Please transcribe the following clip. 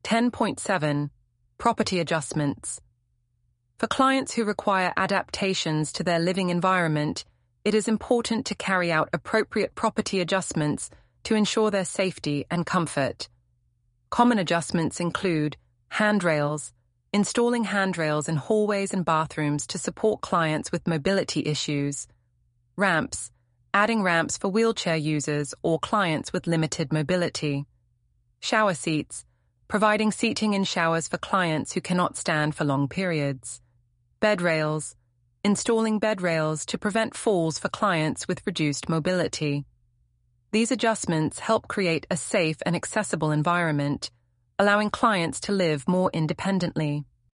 10.7. Property adjustments. For clients who require adaptations to their living environment, it is important to carry out appropriate property adjustments to ensure their safety and comfort. Common adjustments include handrails, installing handrails in hallways and bathrooms to support clients with mobility issues, ramps, adding ramps for wheelchair users or clients with limited mobility, shower seats, providing seating in showers for clients who cannot stand for long periods, bed rails, installing bed rails to prevent falls for clients with reduced mobility. These adjustments help create a safe and accessible environment, allowing clients to live more independently.